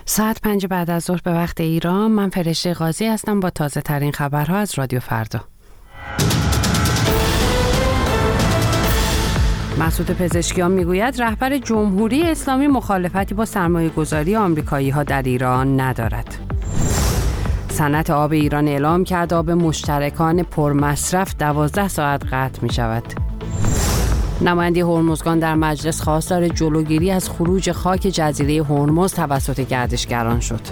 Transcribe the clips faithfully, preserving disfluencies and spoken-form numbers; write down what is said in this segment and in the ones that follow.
ساعت پنج بعد از ظهر به وقت ایران. من فرشته قاضی هستم با تازه ترین خبرها از رادیو فردا. مسعود پزشکیان میگوید رهبر جمهوری اسلامی مخالفتی با سرمایه‌گذاری آمریکایی‌ها در ایران ندارد. صنعت آب ایران اعلام کرد آب مشترکان پرمصرف دوازده ساعت قطع می شود. نماینده هرمزگان در مجلس خواستار جلوگیری از خروج خاک جزیره هرمز توسط گردشگران شد.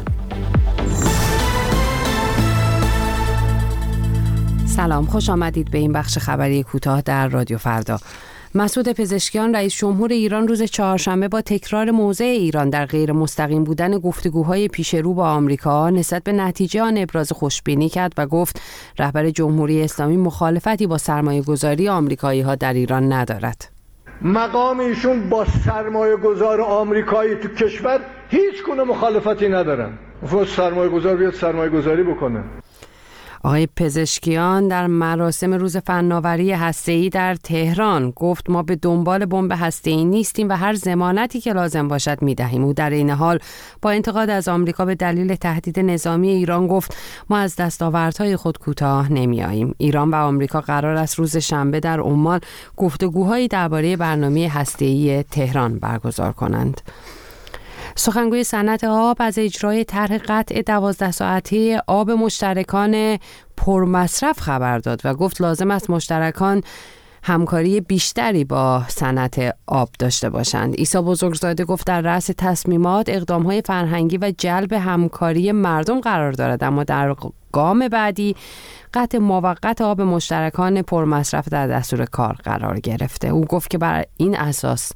سلام، خوش آمدید به این بخش خبری کوتاه در رادیو فردا. مسعود پزشکیان رئیس جمهور ایران روز چهارشنبه با تکرار موضع ایران در غیر مستقیم بودن گفتگوهای پیش رو با آمریکا نسبت به نتیجه آن ابراز خوشبینی کرد و گفت رهبر جمهوری اسلامی مخالفتی با سرمایه‌گذاری آمریکایی‌ها در ایران ندارد. مقام ایشون با سرمایه‌گذار آمریکایی تو کشور هیچ گونه مخالفتی ندارن. مفروض سرمایه‌گذار بیاد سرمایه‌گذاری بکنه. آقای پزشکیان در مراسم روز فناوری هسته‌ای در تهران گفت ما به دنبال بمب هسته‌ای نیستیم و هر ضمانتی که لازم باشد می‌دهیم. او در این حال با انتقاد از آمریکا به دلیل تهدید نظامی ایران گفت ما از دستاوردهای خود کوتاه نمی‌آییم. ایران و آمریکا قرار است روز شنبه در عمان گفتگوهایی درباره برنامه هسته‌ای تهران برگزار کنند. سخنگوی صنعت آب از اجرای طرح قطع دوازده ساعته آب مشترکان پرمصرف خبر داد و گفت لازم است مشترکان همکاری بیشتری با صنعت آب داشته باشند. عیسی بزرگزاده گفت در رأس تصمیمات اقدام‌های فرهنگی و جلب همکاری مردم قرار دارد، اما در گام بعدی قطع موقت آب مشترکان پرمصرف در دستور کار قرار گرفته. او گفت که بر این اساس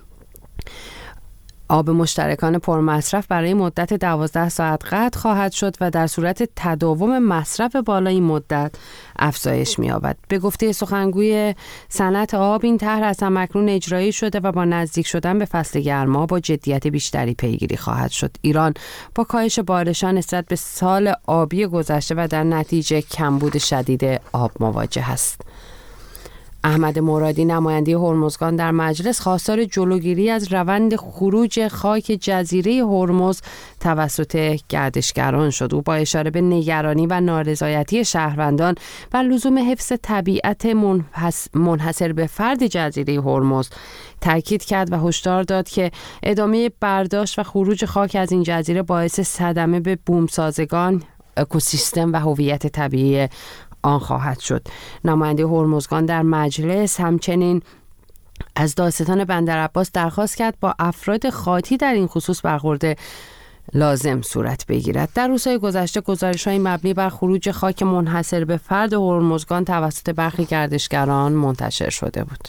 آب مشترکان پرمصرف برای مدت دوازده ساعت قطع خواهد شد و در صورت تداوم مصرف بالای مدت افزایش می‌یابد. به گفته سخنگوی صنعت آب این طرح از هم‌اکنون اجرایی شده و با نزدیک شدن به فصل گرما با جدیت بیشتری پیگیری خواهد شد. ایران با کاهش بارشان نسبت به سال آبی گذشته و در نتیجه کمبود شدید آب مواجه است. احمد مرادی نماینده هرمزگان در مجلس خواستار جلوگیری از روند خروج خاک جزیره هرمز توسط گردشگران شد. او با اشاره به نگرانی و نارضایتی شهروندان و لزوم حفظ طبیعت منحصر به فرد جزیره هرمز تاکید کرد و هشدار داد که ادامه برداشت و خروج خاک از این جزیره باعث صدمه به بومسازگان، اکوسیستم و هویت طبیعی آن خواهد شد. نماینده هرمزگان در مجلس همچنین از دادستان بندرعباس درخواست کرد با افراد خاطی در این خصوص برخورد لازم صورت بگیرد. در روزهای گذشته گزارش‌های مبنی بر خروج خاک منحصر به فرد هرمزگان توسط برخی گردشگران منتشر شده بود.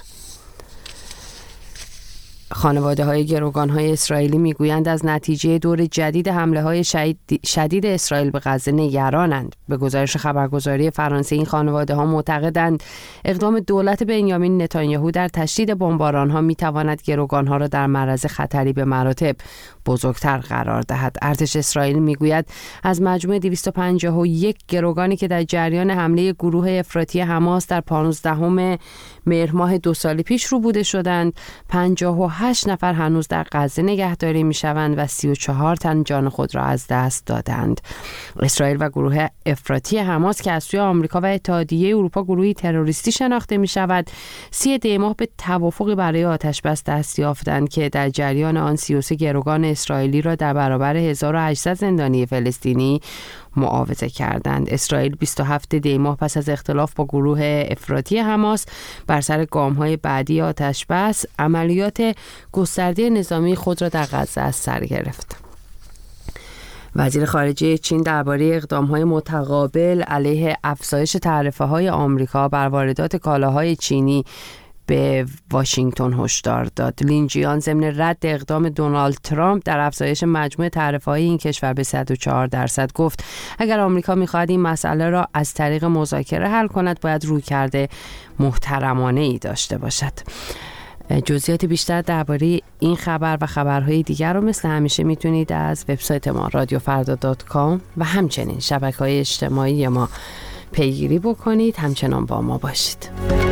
خانواده‌های گروگان‌های اسرائیلی میگویند از نتیجه دور جدید حمله‌های شدید اسرائیل به غزه نگرانند. به گزارش خبرگزاری فرانسه این خانواده‌ها معتقدند اقدام دولت بنیامین نتانیاهو در تشدید بمباران‌ها می‌تواند گروگان‌ها را در معرض خطری به مراتب بزرگتر قرار دهد. ارتش اسرائیل میگوید از مجموع دویست و پنجاه و یک گروگانی که در جریان حمله گروه افراطی حماس در پانزدهم مهر ماه دو سال پیش روبوده شدند، پنجاه و هشت نفر هنوز در غزه نگهداری میشوند و سی و چهار تن جان خود را از دست دادند. اسرائیل و گروه افراطی حماس که از سوی آمریکا و اتحادیه اروپا گروهی تروریستی شناخته می شود، سی دی ماه به توافقی برای آتشبس دست یافتند که در جریان آن سی و سه گروگان اسرائیلی را در برابر هزار و هشتصد زندانی فلسطینی معاوضه کردند. اسرائیل بیست و هفت دی ماه پس از اختلاف با گروه افراطی حماس بر سر گام‌های بعدی آتشبس عملیات گسترده نظامی خود را در غزه از سر گرفت. وزیر خارجه چین درباره اقدام‌های متقابل علیه افزایش تعرفه‌های آمریکا بر واردات کالاهای چینی به واشنگتن هشدار داد. لین جیان ضمن رد اقدام دونالد ترامپ در افزایش مجموع تعرفه‌های این کشور به صد و چهار درصد گفت اگر آمریکا می‌خواهد این مسئله را از طریق مذاکره حل کند باید رویکرد محترمانه‌ای داشته باشد. جزئیات بیشتر درباره این خبر و خبرهای دیگر رو مثل همیشه میتونید از وبسایت ما رادیو فردا دات کام و همچنین شبکه‌های اجتماعی ما پیگیری بکنید. همچنان با ما باشید.